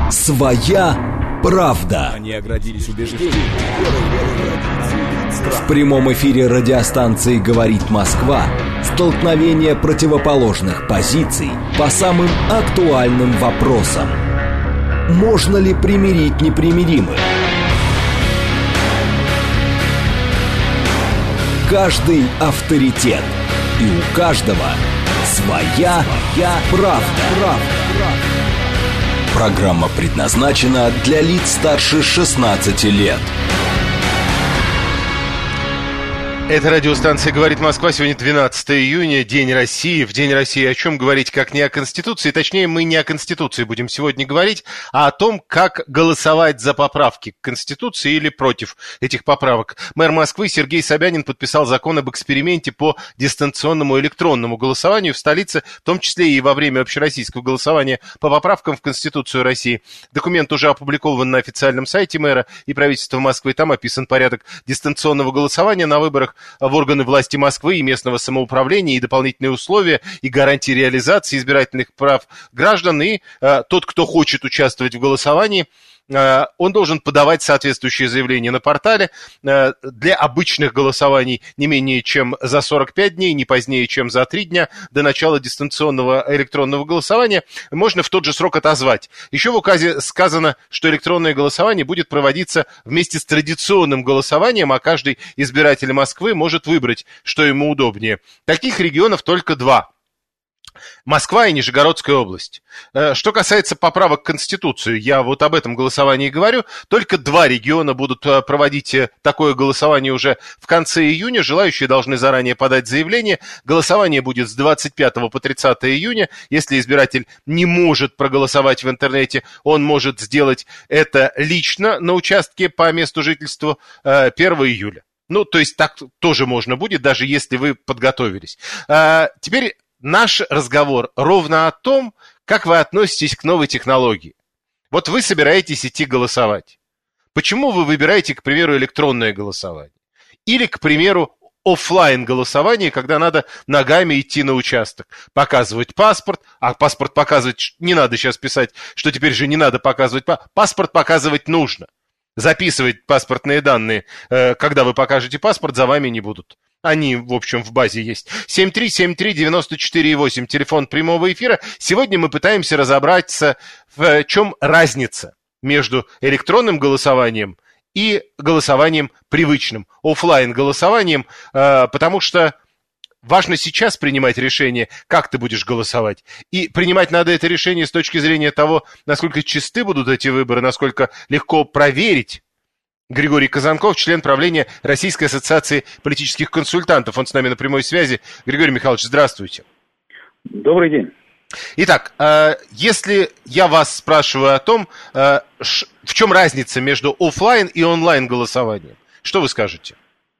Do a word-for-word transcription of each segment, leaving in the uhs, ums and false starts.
Своя правда. Они оградились убеждением. В прямом эфире радиостанции «Говорит Москва» столкновение противоположных позиций по самым актуальным вопросам. Можно ли примирить непримиримых? Каждый авторитет. И у каждого своя, своя правда. правда. Программа предназначена для лиц старше шестнадцати лет. Это радиостанция «Говорит Москва». Сегодня двенадцатое июня, День России. В День России о чем говорить, как не о Конституции? Точнее, мы не о Конституции будем сегодня говорить, а о том, как голосовать за поправки к Конституции или против этих поправок. Мэр Москвы Сергей Собянин подписал закон об эксперименте по дистанционному электронному голосованию в столице, в том числе и во время общероссийского голосования по поправкам в Конституцию России. Документ уже опубликован на официальном сайте мэра и правительства Москвы. Там описан порядок дистанционного голосования на выборах в органы власти Москвы и местного самоуправления, и дополнительные условия, и гарантии реализации избирательных прав граждан. И э, тот, кто хочет участвовать в голосовании, э, он должен подавать соответствующее заявление на портале. Э, для обычных голосований не менее чем за сорок пять дней, не позднее, чем за три дня до начала дистанционного электронного голосования можно в тот же срок отозвать. Еще в указе сказано, что электронное голосование будет проводиться вместе с традиционным голосованием, а каждый избиратель Москвы может выбрать, что ему удобнее. Таких регионов только два. Москва и Нижегородская область. Что касается поправок к Конституции, я вот об этом голосовании говорю. Только два региона будут проводить такое голосование уже в конце июня. Желающие должны заранее подать заявление. Голосование будет с двадцать пятого по тридцатое июня. Если избиратель не может проголосовать в интернете, он может сделать это лично на участке по месту жительства первого июля. Ну, то есть так тоже можно будет, даже если вы подготовились. Теперь наш разговор ровно о том, как вы относитесь к новой технологии. Вот вы собираетесь идти голосовать. Почему вы выбираете, к примеру, электронное голосование? Или, к примеру, офлайн голосование, когда надо ногами идти на участок, показывать паспорт, а паспорт показывать не надо сейчас писать, что теперь же не надо показывать, паспорт показывать нужно. Записывать паспортные данные, когда вы покажете паспорт, за вами не будут. Они, в общем, в базе есть. семь три семь три девять четыре восемь, телефон прямого эфира. Сегодня мы пытаемся разобраться, в чем разница между электронным голосованием и голосованием привычным, офлайн голосованием, потому что важно сейчас принимать решение, как ты будешь голосовать. И принимать надо это решение с точки зрения того, насколько чисты будут эти выборы, насколько легко проверить. Григорий Казанков, член правления Российской ассоциации политических консультантов. Он с нами на прямой связи. Григорий Михайлович, здравствуйте. Добрый день. Итак, если я вас спрашиваю о том, в чем разница между офлайн и онлайн голосованием, что вы скажете?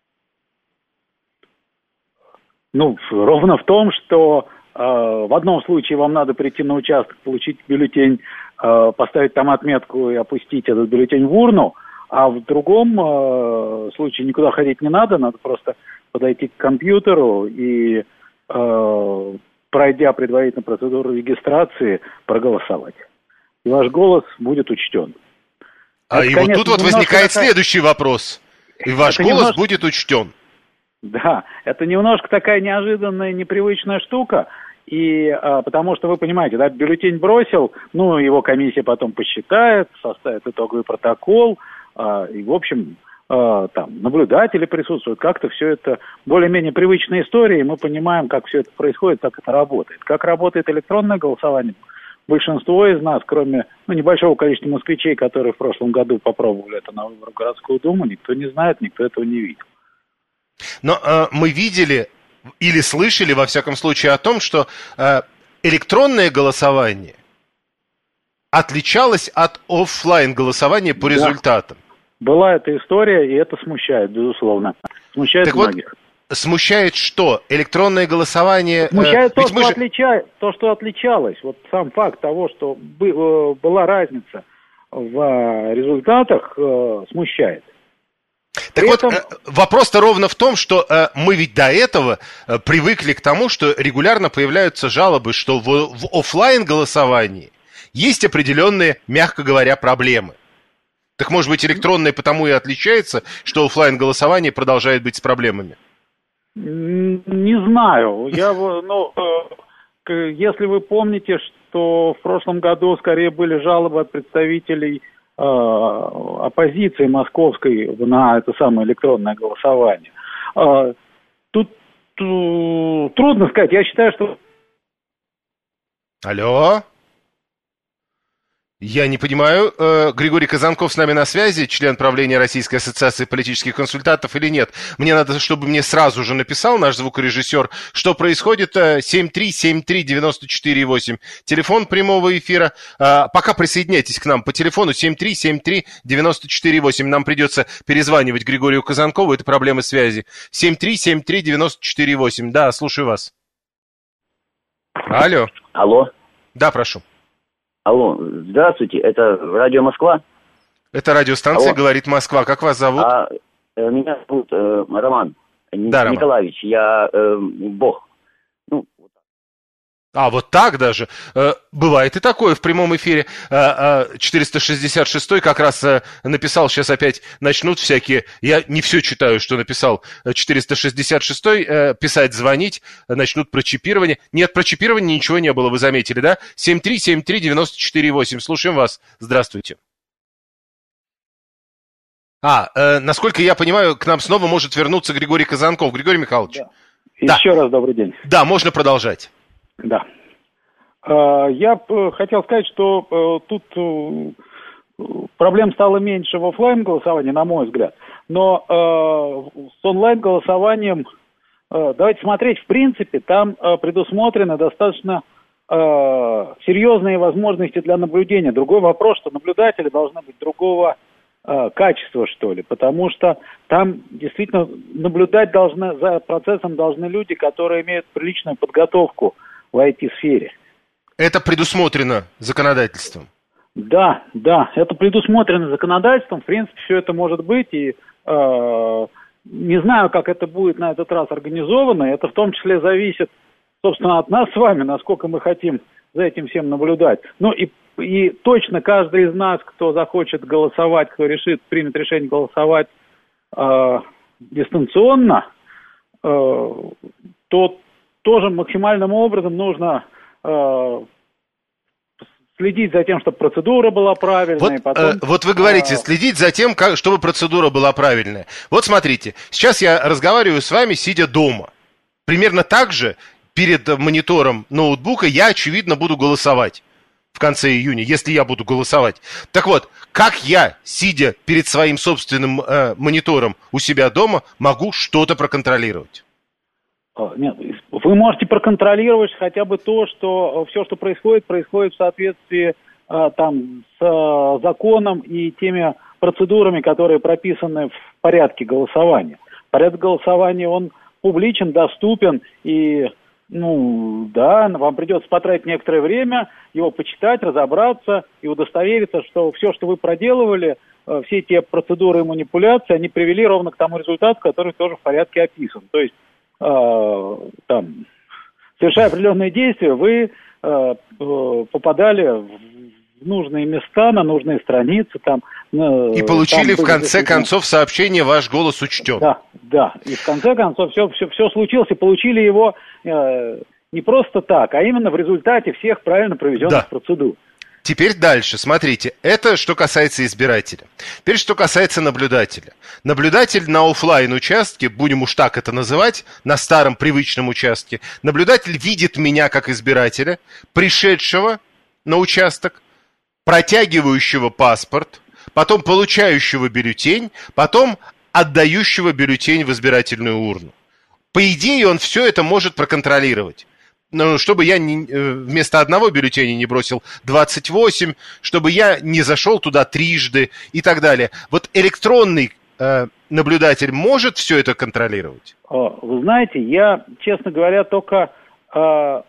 Ну, ровно в том, что э, в одном случае вам надо прийти на участок, получить бюллетень, э, поставить там отметку и опустить этот бюллетень в урну, а в другом э, случае никуда ходить не надо, надо просто подойти к компьютеру и, э, пройдя предварительную процедуру регистрации, проголосовать. И ваш голос будет учтен. А Это, и конечно, вот тут вот возникает такая... следующий вопрос. И ваш Это голос немножко... будет учтен. Да, это немножко такая неожиданная, непривычная штука, и а, потому что вы понимаете, да, бюллетень бросил, ну, его комиссия потом посчитает, составит итоговый протокол, а, и, в общем, а, там, наблюдатели присутствуют, как-то все это более-менее привычная история, и мы понимаем, как все это происходит, как это работает. Как работает электронное голосование, большинство из нас, кроме ну, небольшого количества москвичей, которые в прошлом году попробовали это на выборах в городскую думу, никто не знает, никто этого не видел. Но э, мы видели или слышали, во всяком случае, о том, что э, электронное голосование отличалось от офлайн голосования по да. результатам. Была эта история, и это смущает, безусловно. Смущает так многих. Вот, смущает что? Электронное голосование... Смущает э, то, что же... отлича... то, что отличалось. Вот сам факт того, что бы, э, была разница в результатах, э, смущает. Так вот, этом... вопрос-то ровно в том, что э, мы ведь до этого э, привыкли к тому, что регулярно появляются жалобы, что в, в офлайн голосовании есть определенные, мягко говоря, проблемы. Так, может быть, электронное потому и отличается, что офлайн-голосование продолжает быть с проблемами? Не знаю. Я, ну, если вы помните, что в прошлом году скорее были жалобы от представителей э, оппозиции московской на это самое электронное голосование. Э, тут э, трудно сказать. Я считаю, что... Алло? Я не понимаю, э, Григорий Казанков с нами на связи, член правления Российской ассоциации политических консультантов или нет? Мне надо, чтобы мне сразу же написал наш звукорежиссер, что происходит. семь три семь три девять четыре восемь, телефон прямого эфира. Э, пока присоединяйтесь к нам по телефону семь три семь три девять четыре восемь. Нам придется перезванивать Григорию Казанкову, это проблемы связи. семь три семь три девять четыре восемь. Да, слушаю вас. Алло. Алло. Да, прошу. Алло, здравствуйте, это Радио Москва? Это радиостанция Алло. «Говорит Москва». Как вас зовут? А, э, меня зовут э, Роман да, Николаевич, Роман. я э, Бог. Ну, вот. А, вот так даже? Э, бывает и такое в прямом эфире. Э, э, четыреста шестьдесят шестой как раз э, написал, сейчас опять начнут всякие... Я не все читаю, что написал четыреста шестьдесят шестой. Э, писать, звонить, начнут про чипирование. Нет, про чипирование ничего не было, вы заметили, да? семь три семь три девять четыре восемь. Слушаем вас. Здравствуйте. А, э, насколько я понимаю, к нам снова может вернуться Григорий Казанков. Григорий Михайлович. Да. Да. Еще раз добрый день. Да, можно продолжать. Да. Я хотел сказать, что тут проблем стало меньше в офлайн-голосовании, на мой взгляд. Но с онлайн-голосованием, давайте смотреть, в принципе, там предусмотрены достаточно серьезные возможности для наблюдения. Другой вопрос, что наблюдатели должны быть другого качества, что ли, потому что там действительно наблюдать должны, за процессом должны люди, которые имеют приличную подготовку в ай ти-сфере. Это предусмотрено законодательством? Да, да, это предусмотрено законодательством, в принципе, все это может быть, и э, не знаю, как это будет на этот раз организовано, это в том числе зависит, собственно, от нас с вами, насколько мы хотим за этим всем наблюдать. Ну и И точно каждый из нас, кто захочет голосовать, кто решит, примет решение голосовать э, дистанционно, э, то тоже максимальным образом нужно э, следить за тем, чтобы процедура была правильной. Вот, потом, э, вот вы говорите, э, следить за тем, как, чтобы процедура была правильная. Вот смотрите, сейчас я разговариваю с вами, сидя дома. Примерно так же перед монитором ноутбука я, очевидно, буду голосовать в конце июня, если я буду голосовать. Так вот, как я, сидя перед своим собственным э, монитором у себя дома, могу что-то проконтролировать? Нет, вы можете проконтролировать хотя бы то, что все, что происходит, происходит в соответствии э, там, с э, законом и теми процедурами, которые прописаны в порядке голосования. Порядок голосования, он публичен, доступен, и, ну, да, вам придется потратить некоторое время, его почитать, разобраться и удостовериться, что все, что вы проделывали, э, все те процедуры и манипуляции, они привели ровно к тому результату, который тоже в порядке описан. То есть, э, там, совершая определенные действия, вы э, попадали в нужные места, на нужные страницы. Там, э, и получили там в конце концов сообщение «Ваш голос учтен». Да, да. И в конце концов все, все, все случилось, и получили его э, не просто так, а именно в результате всех правильно проведенных да. процедур. Теперь дальше, смотрите, это что касается избирателя. Теперь что касается наблюдателя. Наблюдатель на офлайн участке, будем уж так это называть, на старом привычном участке, наблюдатель видит меня как избирателя, пришедшего на участок, протягивающего паспорт, потом получающего бюллетень, потом отдающего бюллетень в избирательную урну. По идее, он все это может проконтролировать. Ну, чтобы я не, вместо одного бюллетеня не бросил двадцать восемь, чтобы я не зашел туда трижды и так далее. Вот электронный э, наблюдатель может все это контролировать? Вы знаете, я, честно говоря, только... Э,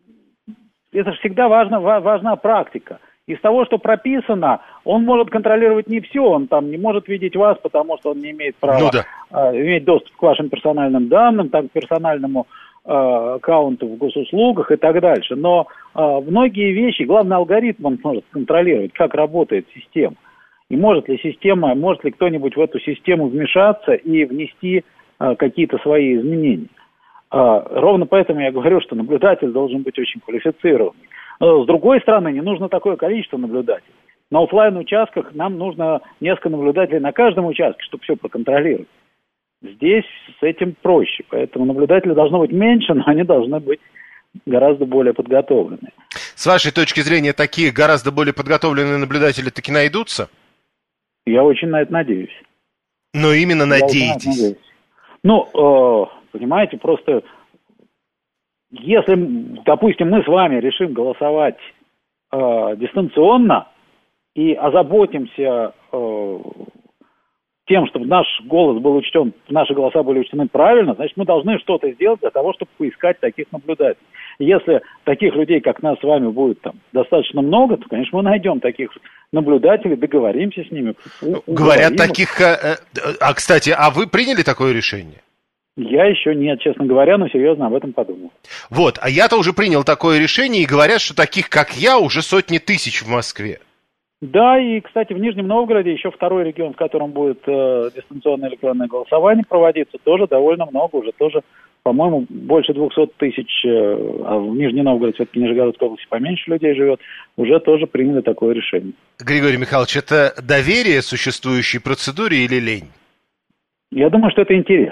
это же всегда важно, важна практика. Из того, что прописано, он может контролировать не все, он там не может видеть вас, потому что он не имеет права ну, да. э, иметь доступ к вашим персональным данным, так, к персональному аккаунтов в госуслугах и так дальше. Но многие вещи, главный алгоритм он может контролировать, как работает система. И может ли система, может ли кто-нибудь в эту систему вмешаться и внести какие-то свои изменения. Ровно поэтому я говорю, что наблюдатель должен быть очень квалифицированный. С другой стороны, не нужно такое количество наблюдателей. На офлайн-участках нам нужно несколько наблюдателей на каждом участке, чтобы все проконтролировать. Здесь с этим проще, поэтому наблюдателей должно быть меньше, но они должны быть гораздо более подготовлены. С вашей точки зрения, такие гораздо более подготовленные наблюдатели таки найдутся? Я очень на это надеюсь. Но именно Я надеетесь? Ну, э, понимаете, просто если, допустим, мы с вами решим голосовать э, дистанционно и озаботимся э, тем, чтобы наш голос был учтен, наши голоса были учтены правильно, значит, мы должны что-то сделать для того, чтобы поискать таких наблюдателей. Если таких людей, как нас с вами, будет там достаточно много, то, конечно, мы найдем таких наблюдателей, договоримся с ними. Говорят, таких... А, а, кстати, а вы приняли такое решение? Я еще нет, честно говоря, но серьезно об этом подумал. Вот, а я-то уже принял такое решение, и говорят, что таких, как я, уже сотни тысяч в Москве. Да, и, кстати, в Нижнем Новгороде еще второй регион, в котором будет э, дистанционное электронное голосование проводиться, тоже довольно много, уже тоже, по-моему, больше двухсот тысяч, э, а в Нижнем Новгороде, все-таки Нижегородской области поменьше людей живет, уже тоже приняли такое решение. Григорий Михайлович, это доверие существующей процедуре или лень? Я думаю, что это интерес.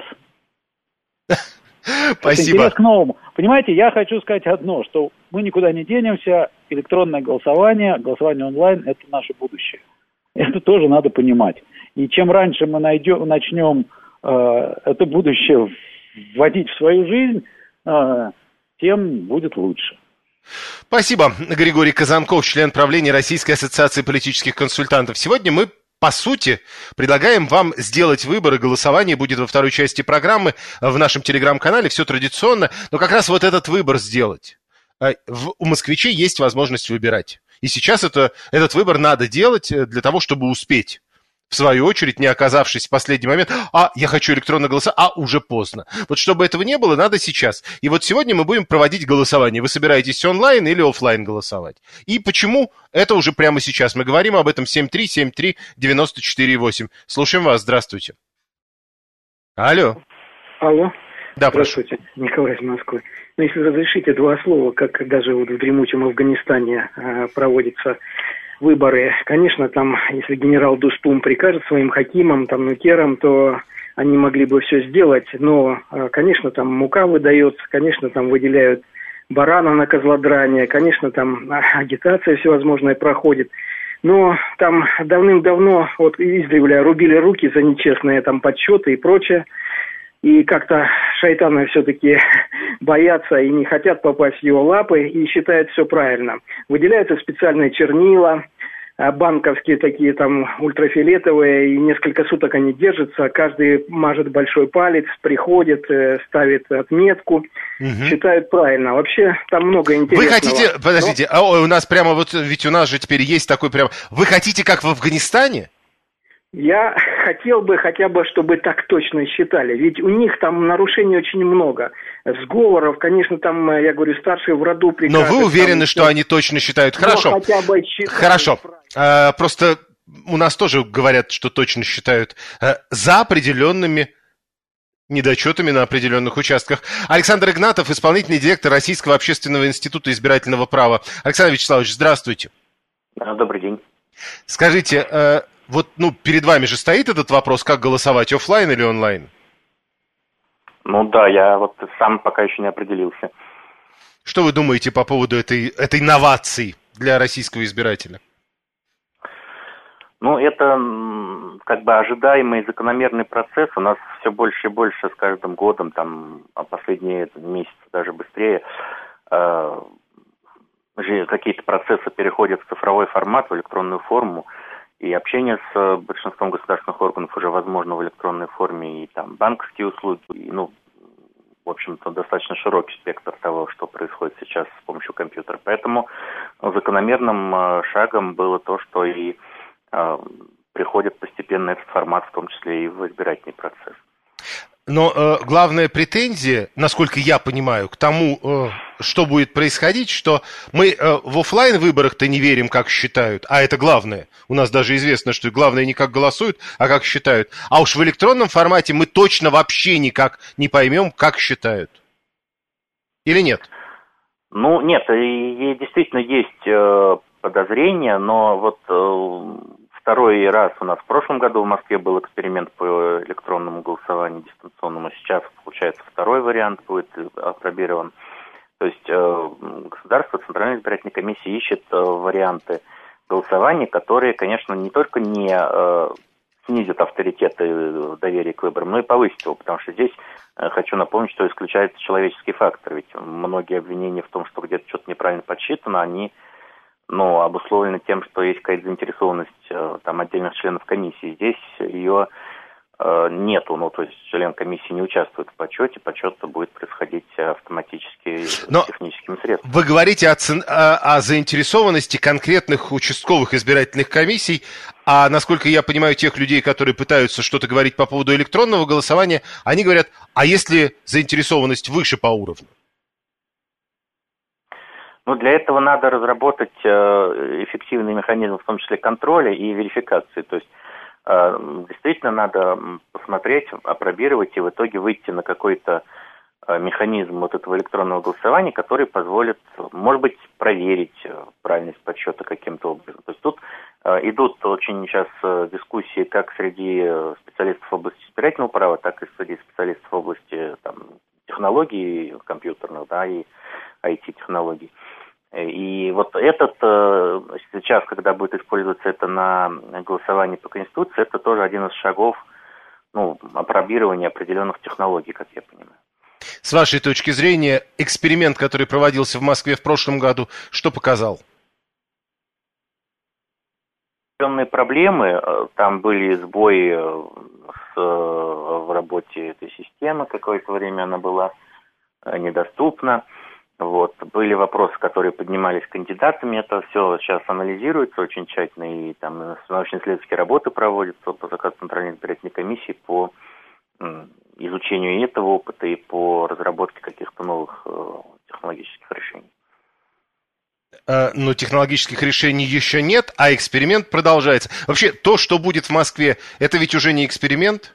Спасибо. Интерес к новому. Понимаете, я хочу сказать одно, что мы никуда не денемся, электронное голосование, голосование онлайн – это наше будущее. Это тоже надо понимать. И чем раньше мы найдем, начнем э, это будущее вводить в свою жизнь, э, тем будет лучше. Спасибо. Григорий Казанков, член правления Российской ассоциации политических консультантов. Сегодня мы, по сути, предлагаем вам сделать выбор, и голосование будет во второй части программы в нашем телеграм-канале, все традиционно, но как раз вот этот выбор сделать. У москвичей есть возможность выбирать. И сейчас это, этот выбор надо делать для того, чтобы успеть. В свою очередь, не оказавшись в последний момент, а, я хочу электронно голосовать, а, уже поздно. Вот чтобы этого не было, надо сейчас. И вот сегодня мы будем проводить голосование. Вы собираетесь онлайн или офлайн голосовать? И почему? Это уже прямо сейчас. Мы говорим об этом семь три семь три девять четыре восемь. Слушаем вас. Здравствуйте. Алло. Алло. Да, прошу. Здравствуйте, Николай из Москвы. Ну, если разрешите, два слова, как даже вот в дремучем Афганистане э, проводятся выборы. Конечно, там, если генерал Дустум прикажет своим хакимам, там, нукерам, то они могли бы все сделать, но, э, конечно, там мука выдается, конечно, там выделяют барана на козлодрание, конечно, там агитация всевозможная проходит. Но там давным-давно, вот издревле, рубили руки за нечестные там подсчеты и прочее. И как-то шайтаны все-таки боятся и не хотят попасть в его лапы и считают все правильно. Выделяются специальные чернила, банковские такие там ультрафиолетовые, и несколько суток они держатся. Каждый мажет большой палец, приходит, ставит отметку, угу. Считают правильно. Вообще там много интересного. Вы хотите, подождите, Но... а у нас прямо вот, ведь у нас же теперь есть такой прям... Вы хотите, как в Афганистане? Я хотел бы хотя бы, чтобы так точно считали. Ведь у них там нарушений очень много. Сговоров, конечно, там, я говорю, старшие в роду прикажут. Но вы уверены, там, что они точно считают? Хорошо. Хотя бы считают. Хорошо. А, просто у нас тоже говорят, что точно считают а, за определенными недочетами на определенных участках. Александр Игнатов, исполнительный директор Российского общественного института избирательного права. Александр Вячеславович, здравствуйте. Добрый день. Скажите, а, вот, ну, перед вами же стоит этот вопрос, как голосовать, офлайн или онлайн? Ну да, я вот сам пока еще не определился. Что вы думаете по поводу этой, этой новации для российского избирателя? Ну, это как бы ожидаемый закономерный процесс. У нас все больше и больше с каждым годом, там, а последние месяцы даже быстрее, э, какие-то процессы переходят в цифровой формат, в электронную форму. И общение с большинством государственных органов уже возможно в электронной форме, и там банковские услуги, и, ну, в общем-то, достаточно широкий спектр того, что происходит сейчас с помощью компьютера. Поэтому закономерным э, шагом было то, что и э, приходит постепенно этот формат, в том числе и в избирательный процесс. Но э, главная претензия, насколько я понимаю, к тому, э, что будет происходить, что мы э, в офлайн выборах-то не верим, как считают, а это главное. У нас даже известно, что главное не как голосуют, а как считают. А уж в электронном формате мы точно вообще никак не поймем, как считают. Или нет? Ну, нет, и, и действительно есть э, подозрения, но вот э, второй раз у нас в прошлом году в Москве был эксперимент по электронному голосованию дистанционному. Сейчас, получается, второй вариант будет апробирован. То есть э, государство, Центральная избирательная комиссия ищет э, варианты голосования, которые, конечно, не только не э, снизят авторитет и доверие к выборам, но и повысят его, потому что здесь э, хочу напомнить, что исключается человеческий фактор, ведь многие обвинения в том, что где-то что-то неправильно подсчитано, они ну, обусловлены тем, что есть какая-то заинтересованность э, там, отдельных членов комиссии. Здесь ее э, нету, ну, то есть член комиссии не участвует в подсчете, подсчет будет происходить автоматически Но техническими средствами. Вы говорите о, цен... о, о заинтересованности конкретных участковых избирательных комиссий, а насколько я понимаю, тех людей, которые пытаются что-то говорить по поводу электронного голосования, они говорят, а если заинтересованность выше по уровню? Ну, для этого надо разработать э, эффективный механизм, в том числе контроля и верификации. То есть э, действительно надо посмотреть, опробировать и в итоге выйти на какой-то э, механизм вот этого электронного голосования, который позволит, может быть, проверить правильность подсчета каким-то образом. То есть тут э, идут очень сейчас э, дискуссии как среди специалистов в области избирательного права, так и среди специалистов в области там, технологий компьютерных, да, и ай ти-технологий. И вот этот, сейчас, когда будет использоваться это на голосовании по Конституции, это тоже один из шагов, ну, апробирования определенных технологий, как я понимаю. С вашей точки зрения, эксперимент, который проводился в Москве в прошлом году, что показал? Определенные проблемы, там были сбои с, в работе этой системы, какое-то время она была недоступна. Вот. Были вопросы, которые поднимались кандидатами, это все сейчас анализируется очень тщательно, и там научно-исследовательские работы проводятся по заказу Центральной избирательной комиссии по изучению этого опыта и по разработке каких-то новых технологических решений. Но технологических решений еще нет, а эксперимент продолжается. Вообще, то, что будет в Москве, это ведь уже не эксперимент?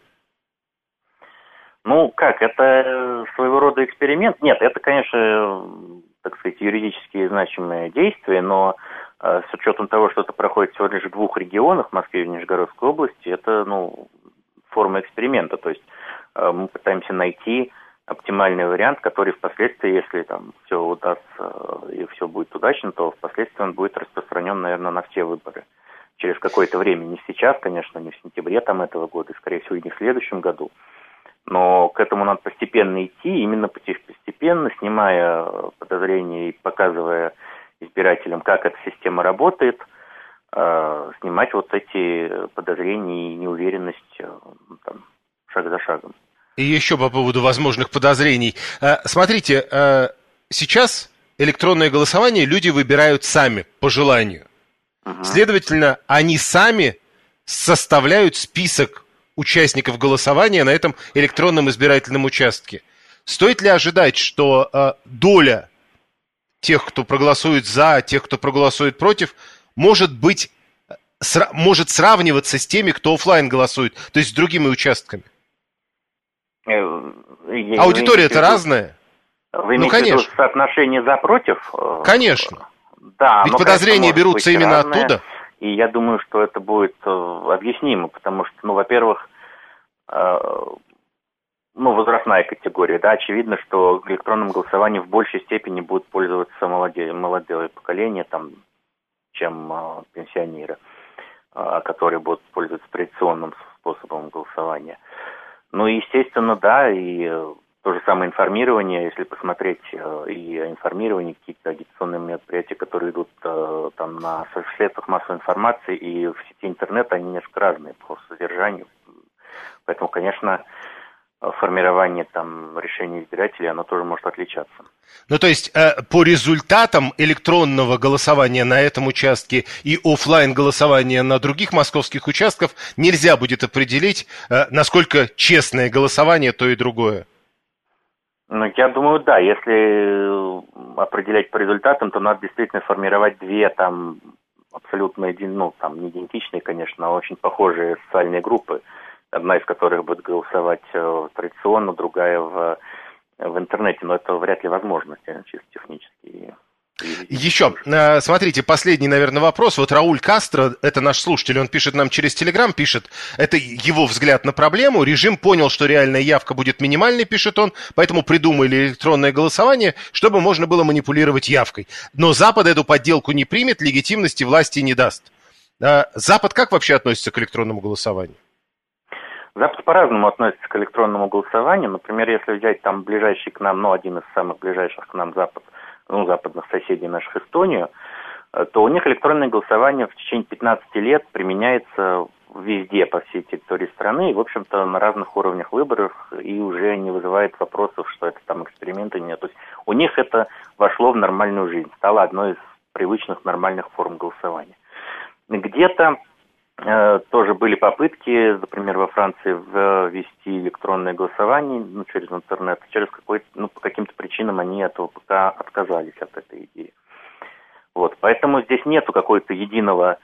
Ну, как, это своего рода эксперимент? Нет, это, конечно, так сказать, юридически значимые действия, но э, с учетом того, что это проходит всего лишь в двух регионах, в Москве и в Нижегородской области, это, ну, форма эксперимента. То есть э, мы пытаемся найти оптимальный вариант, который впоследствии, если там все удастся э, и все будет удачно, то впоследствии он будет распространен, наверное, на все выборы. Через какое-то время, не сейчас, конечно, не в сентябре там этого года, и, скорее всего, и не в следующем году. Но к этому надо постепенно идти, именно постепенно, снимая подозрения и показывая избирателям, как эта система работает, э, снимать вот эти подозрения и неуверенность э, там, шаг за шагом. И еще по поводу возможных подозрений. Э, смотрите, э, сейчас электронное голосование люди выбирают сами, по желанию. Угу. Следовательно, они сами составляют список участников голосования на этом электронном избирательном участке. Стоит ли ожидать, что э, доля тех, кто проголосует за, тех, кто проголосует против, может быть, сра- может сравниваться с теми, кто офлайн голосует, то есть с другими участками? Аудитория-то разная. Вы имеете в виду соотношение за-против? Конечно. Да, ведь подозрения конечно, берутся именно разное. Оттуда. И я думаю, что это будет э, объяснимо, потому что, ну, во-первых, э, ну, возрастная категория, да, очевидно, что электронным голосованием в большей степени будут пользоваться молодые, молодое поколение, там, чем э, пенсионеры, э, которые будут пользоваться традиционным способом голосования. Ну, и, естественно, да, и э, то же самое информирование, если посмотреть э, и информирование, какие-то агитационные мероприятия, которые идут э, там на средствах массовой информации и в сети интернета, они несколько разные по содержанию. Поэтому, конечно, формирование там решений избирателей, оно тоже может отличаться. Ну, то есть э, по результатам электронного голосования на этом участке и офлайн голосования на других московских участках нельзя будет определить, э, насколько честное голосование то и другое. Ну, я думаю, да. Если определять по результатам, то надо действительно формировать две там абсолютно един, ну, там не идентичные, конечно, а очень похожие социальные группы. Одна из которых будет голосовать традиционно, другая в, в интернете. Но это вряд ли возможно, чисто технически. Еще, смотрите, последний, наверное, вопрос. Вот Рауль Кастро, это наш слушатель, он пишет нам через Телеграм, пишет, это его взгляд на проблему. Режим понял, что реальная явка будет минимальной, пишет он, поэтому придумали электронное голосование, чтобы можно было манипулировать явкой. Но Запад эту подделку не примет, легитимности власти не даст. Запад как вообще относится к электронному голосованию? Запад по-разному относится к электронному голосованию. Например, если взять там ближайший к нам, ну, один из самых ближайших к нам Запад, ну, западных соседей наших, Эстонию, то у них электронное голосование в течение пятнадцати лет применяется везде, по всей территории страны, и, в общем-то, на разных уровнях выборов, и уже не вызывает вопросов, что это там эксперименты нет. То есть у них это вошло в нормальную жизнь, стало одной из привычных нормальных форм голосования. Где-то э, тоже были попытки, например, во Франции ввести электронное голосование, ну, через интернет, через какой-то, ну, по каким-то причинам они этого пока отказались от этой идеи. Вот, поэтому здесь нету какой-то единого,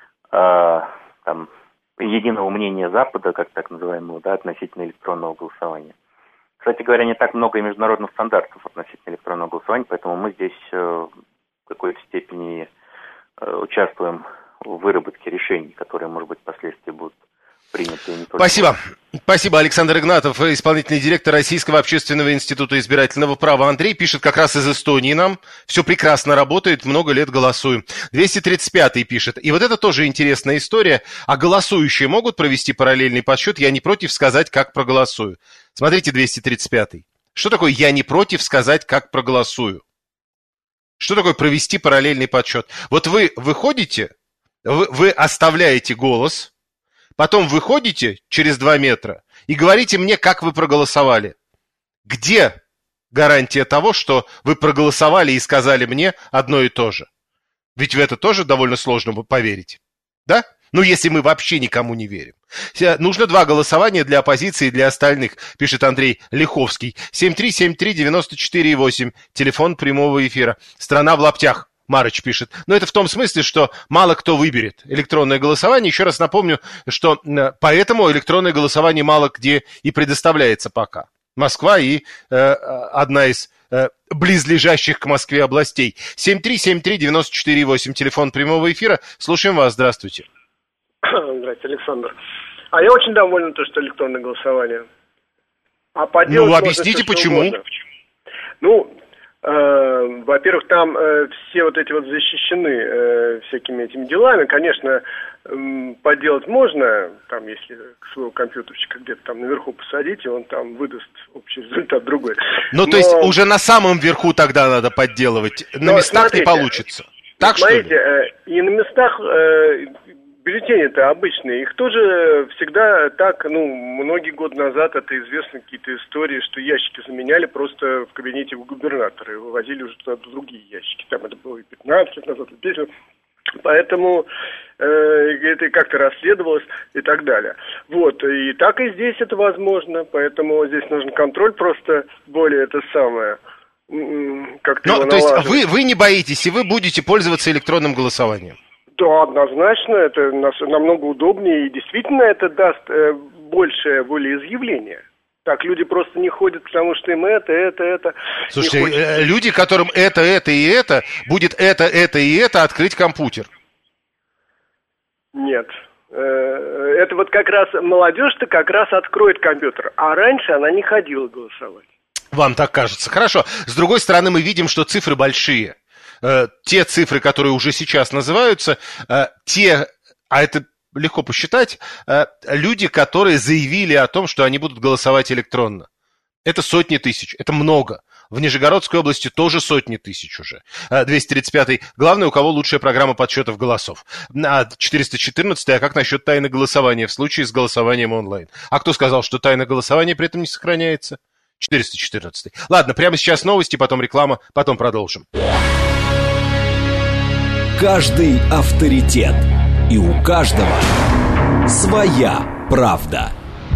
э, там, единого мнения Запада, как так называемого, да, относительно электронного голосования. Кстати говоря, не так много и международных стандартов относительно электронного голосования, поэтому мы здесь э, в какой-то степени э, участвуем в выработке решений, которые, может быть, впоследствии будут приняты. Не только... Спасибо. Спасибо. Александр Игнатов, исполнительный директор Российского общественного института избирательного права. Андрей пишет как раз из Эстонии нам. Все прекрасно работает, много лет голосуем. двести тридцать пятый пишет. И вот это тоже интересная история. А голосующие могут провести параллельный подсчет? Я не против сказать, как проголосую. Смотрите, двести тридцать пятый. Что такое «я не против сказать, как проголосую»? Что такое провести параллельный подсчет? Вот вы выходите... Вы, вы оставляете голос, потом выходите через два метра и говорите мне, как вы проголосовали. Где гарантия того, что вы проголосовали и сказали мне одно и то же? Ведь в это тоже довольно сложно поверить. Да? Ну, если мы вообще никому не верим. Нужно два голосования для оппозиции и для остальных, пишет Андрей Лиховский. семь три семь три девять четыре восемь, телефон прямого эфира. Страна в лаптях. Марыч пишет. Но это в том смысле, что мало кто выберет электронное голосование. Еще раз напомню, что поэтому электронное голосование мало где и предоставляется пока. Москва и э, одна из э, близлежащих к Москве областей. семь три семь три девять четыре восемь, телефон прямого эфира. Слушаем вас. Здравствуйте. Здравствуйте, Александр. А я очень доволен, то, что электронное голосование. А поделать ну, объясните, можно почему? Угодно. Ну, Э, во-первых, там э, все вот эти вот защищены э, всякими этими делами. Конечно, э, поделать можно, там, если своего компьютерчика где-то там наверху посадить, и он там выдаст общий результат другой. Ну, Но... то есть уже на самом верху тогда надо подделывать. На Но, местах смотрите, не получится. Так смотрите, что ли? Э, и на местах... Э, бюллетени-то обычные, их тоже всегда так, ну, многие годы назад это известны какие-то истории, что ящики заменяли просто в кабинете у губернатора и вывозили уже туда другие ящики. Там это было и пятнадцать лет назад, и десять лет. Поэтому э, это как-то расследовалось и так далее. Вот, и так и здесь это возможно, поэтому здесь нужен контроль просто более это самое, как-то его налаживать. То есть вы, вы не боитесь, и вы будете пользоваться электронным голосованием? Да, однозначно, это намного удобнее, и действительно это даст э, большее волеизъявление. Так люди просто не ходят, потому что им это, это, это. Слушайте, э, люди, которым это, это и это, будет это, это и это, открыть компьютер. Нет. Э, это вот как раз молодежь-то как раз откроет компьютер, а раньше она не ходила голосовать. Вам так кажется. Хорошо. С другой стороны, мы видим, что цифры большие. Те цифры, которые уже сейчас называются, те, а это легко посчитать, люди, которые заявили о том, что они будут голосовать электронно. Это сотни тысяч, это много. В Нижегородской области тоже сотни тысяч уже. двести тридцать пятый. Главное, у кого лучшая программа подсчетов голосов. А четыреста четырнадцатый. А как насчет тайны голосования в случае с голосованием онлайн? А кто сказал, что тайна голосования при этом не сохраняется? четыреста четырнадцатый. Ладно, прямо сейчас новости, потом реклама, потом продолжим. Каждый авторитет. И у каждого своя правда.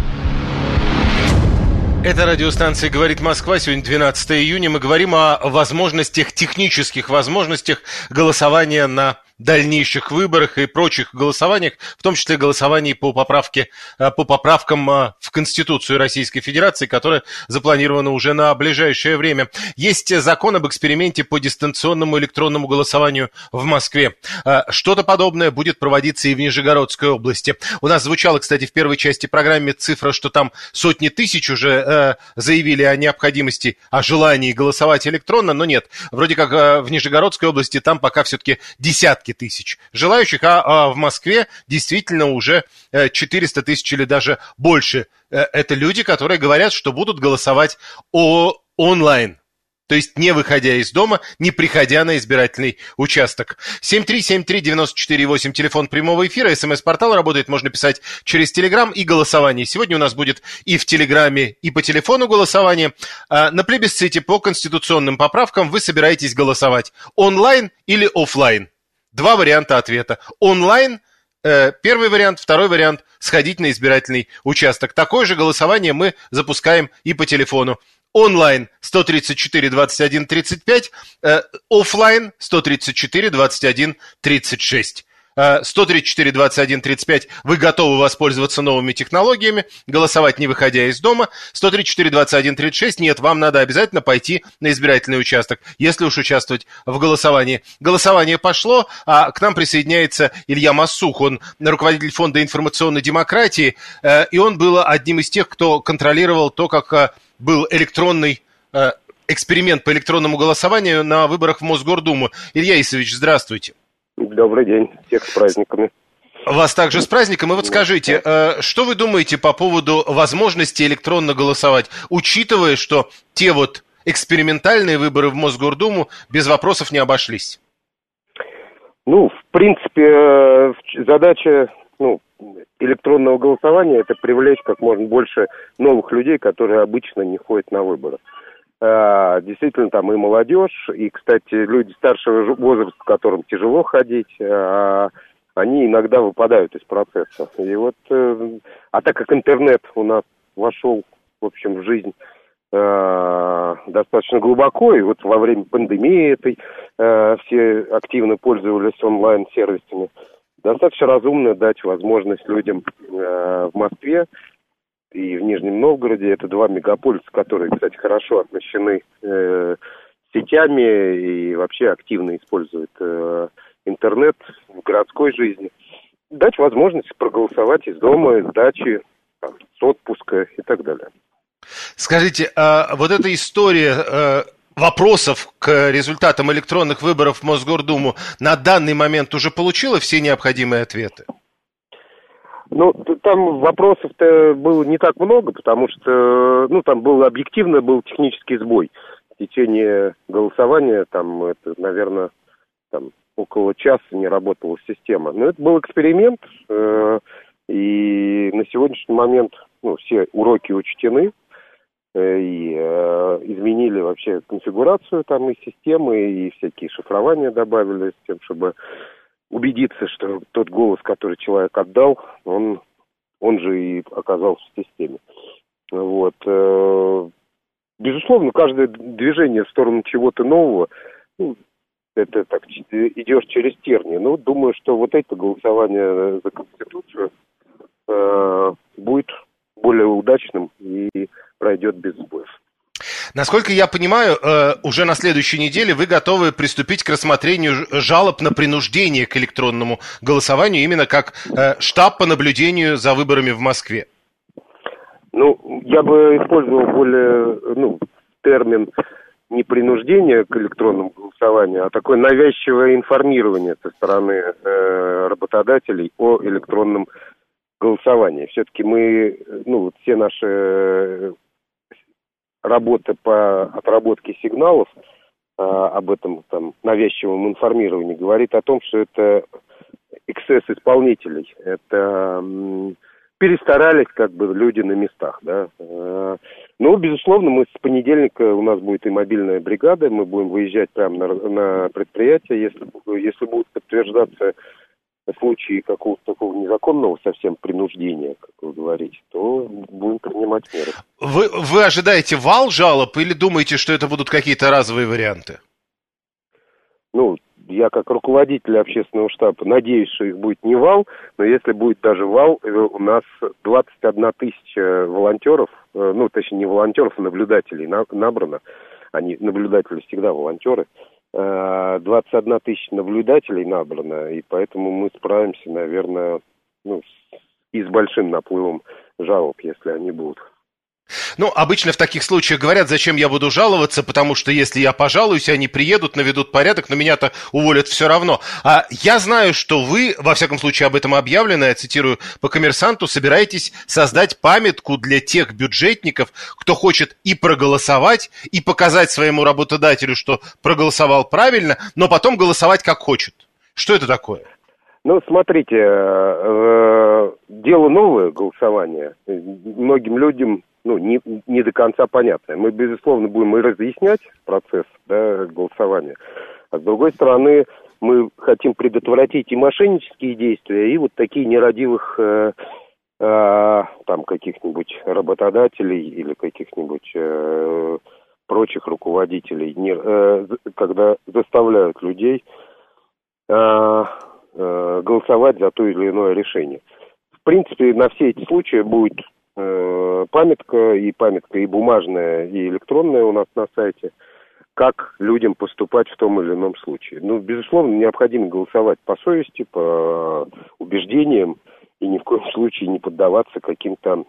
Это радиостанция «Говорит Москва». Сегодня двенадцатое июня. Мы говорим о возможностях, технических возможностях голосования на дальнейших выборах и прочих голосованиях, в том числе голосований по поправке, по поправкам в Конституцию Российской Федерации, которая запланирована уже на ближайшее время. Есть закон об эксперименте по дистанционному электронному голосованию в Москве. Что-то подобное будет проводиться и в Нижегородской области. У нас звучала, кстати, в первой части программы цифра, что там сотни тысяч уже заявили о необходимости, о желании голосовать электронно, но нет. Вроде как в Нижегородской области там пока все-таки десятки тысяч желающих, а, а в Москве действительно уже четыреста тысяч или даже больше. Это люди, которые говорят, что будут голосовать о, онлайн. То есть не выходя из дома, не приходя на избирательный участок. семь три семь три девять четыре восемь, телефон прямого эфира, смс-портал работает, можно писать через Телеграм и голосование. Сегодня у нас будет и в Телеграме, и по телефону голосование. На плебисците по конституционным поправкам вы собираетесь голосовать онлайн или офлайн. Два варианта ответа. Онлайн, э, первый вариант, второй вариант – сходить на избирательный участок. Такое же голосование мы запускаем и по телефону. Онлайн сто тридцать четыре двадцать один тридцать пять, э, офлайн сто тридцать четыре двадцать один тридцать шесть. сто тридцать четыре двадцать один тридцать пять вы готовы воспользоваться новыми технологиями, голосовать не выходя из дома. сто тридцать четыре двадцать один тридцать шесть нет, вам надо обязательно пойти на избирательный участок, если уж участвовать в голосовании. Голосование пошло, а к нам присоединяется Илья Массух, он руководитель Фонда информационной демократии, и он был одним из тех, кто контролировал то, как был электронный эксперимент по электронному голосованию на выборах в Мосгордуму. Илья Исович, здравствуйте. Добрый день, всех с праздниками. Вас также с праздником. И вот скажите, что вы думаете по поводу возможности электронно голосовать, учитывая, что те вот экспериментальные выборы в Мосгордуму без вопросов не обошлись? Ну, в принципе, задача ну, электронного голосования – это привлечь как можно больше новых людей, которые обычно не ходят на выборы. Действительно, там и молодежь, и, кстати, люди старшего возраста, которым тяжело ходить, они иногда выпадают из процесса. И вот, а так как интернет у нас вошел, в общем, в жизнь достаточно глубоко, и вот во время пандемии этой все активно пользовались онлайн-сервисами, достаточно разумно дать возможность людям в Москве и в Нижнем Новгороде. Это два мегаполиса, которые, кстати, хорошо оснащены э, сетями и вообще активно используют э, интернет в городской жизни. Дать возможность проголосовать из дома, из дачи, там, с отпуска и так далее. Скажите, а вот эта история э, вопросов к результатам электронных выборов в Мосгордуму на данный момент уже получила все необходимые ответы? Ну, там вопросов-то было не так много, потому что, ну, там был объективно был технический сбой. В течение голосования, там, это, наверное, там, около часа не работала система. Но это был эксперимент, э, и на сегодняшний момент, ну, все уроки учтены, э, и э, изменили вообще конфигурацию там и системы, и всякие шифрования добавили с тем, чтобы убедиться, что тот голос, который человек отдал, он, он же и оказался в системе. Вот. Безусловно, каждое движение в сторону чего-то нового, ну, это так, идешь через тернии. Но думаю, что вот это голосование за Конституцию э, будет более удачным и пройдет без сбоев. Насколько я понимаю, уже на следующей неделе вы готовы приступить к рассмотрению жалоб на принуждение к электронному голосованию, именно как штаб по наблюдению за выборами в Москве. Ну, я бы использовал более, ну, термин не принуждение к электронному голосованию, а такое навязчивое информирование со стороны э, работодателей о электронном голосовании. Все-таки мы, ну, вот все наши работа по отработке сигналов, об этом там навязчивом информировании, говорит о том, что это эксцесс исполнителей. Это м, перестарались как бы люди на местах, да. Но, безусловно, мы с понедельника, у нас будет и мобильная бригада, мы будем выезжать прямо на, на предприятие, если, если будут подтверждаться случаи какого-то такого незаконного совсем принуждения, как вы говорите, то будем принимать меры. Вы, вы ожидаете вал жалоб или думаете, что это будут какие-то разовые варианты? Ну, я как руководитель общественного штаба надеюсь, что их будет не вал, но если будет даже вал, у нас двадцать одна тысяча волонтеров, ну, точнее, не волонтеров, а наблюдателей набрано. Они, наблюдатели всегда волонтеры. двадцать одна тысяча наблюдателей набрано, и поэтому мы справимся, наверное, ну, и с большим наплывом жалоб, если они будут. Ну, обычно в таких случаях говорят, зачем я буду жаловаться, потому что если я пожалуюсь, они приедут, наведут порядок, но меня-то уволят все равно. А я знаю, что вы, во всяком случае, об этом объявлено, я цитирую по «Коммерсанту», собираетесь создать памятку для тех бюджетников, кто хочет и проголосовать, и показать своему работодателю, что проголосовал правильно, но потом голосовать как хочет. Что это такое? Ну, смотрите, э, дело новое, голосование. Многим людям, ну, не, не до конца понятно. Мы, безусловно, будем и разъяснять процесс, да, голосования. А с другой стороны, мы хотим предотвратить и мошеннические действия, и вот такие нерадивых э, э, там каких-нибудь работодателей или каких-нибудь э, прочих руководителей, не, э, когда заставляют людей э, э, голосовать за то или иное решение. В принципе, на все эти случаи будет э, памятка, и памятка и бумажная, и электронная у нас на сайте, как людям поступать в том или ином случае. Ну, безусловно, необходимо голосовать по совести, по убеждениям, и ни в коем случае не поддаваться каким-то